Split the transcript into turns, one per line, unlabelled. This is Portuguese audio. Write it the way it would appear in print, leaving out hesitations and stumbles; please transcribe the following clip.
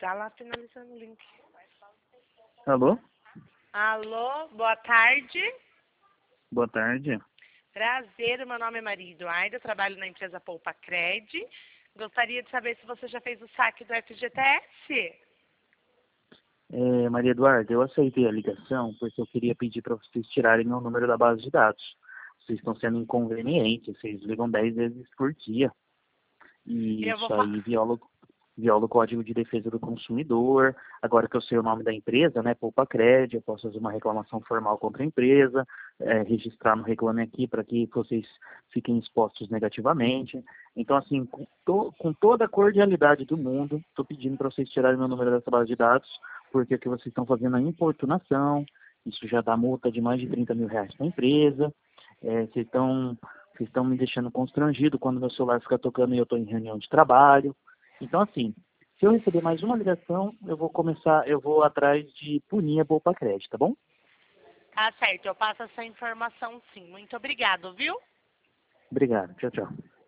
Tá lá finalizando o link.
Alô?
Alô, boa tarde.
Boa tarde.
Prazer, meu nome é Maria Eduarda, eu trabalho na empresa Poupa Cred. Gostaria de saber se você já fez o saque do FGTS.
Maria Eduarda, eu aceitei a ligação porque eu queria pedir para vocês tirarem meu número da base de dados. Vocês estão sendo inconvenientes, vocês ligam 10 vezes por dia. E
Eu vou
isso aí viola o Código de Defesa do Consumidor. Agora que eu sei o nome da empresa, né, Poupa Cred, eu posso fazer uma reclamação formal contra a empresa, registrar no Reclame Aqui para que vocês fiquem expostos negativamente. Então, assim, com toda a cordialidade do mundo, estou pedindo para vocês tirarem meu número dessa base de dados, porque o que vocês estão fazendo é importunação, isso já dá multa de mais de 30 mil reais para a empresa. Vocês estão me deixando constrangido quando meu celular fica tocando e eu estou em reunião de trabalho. Então, assim, se eu receber mais uma ligação, eu vou atrás de punir a Poupa Cred, tá bom?
Tá certo, eu passo essa informação sim. Muito obrigado, viu?
Obrigado. Tchau, tchau.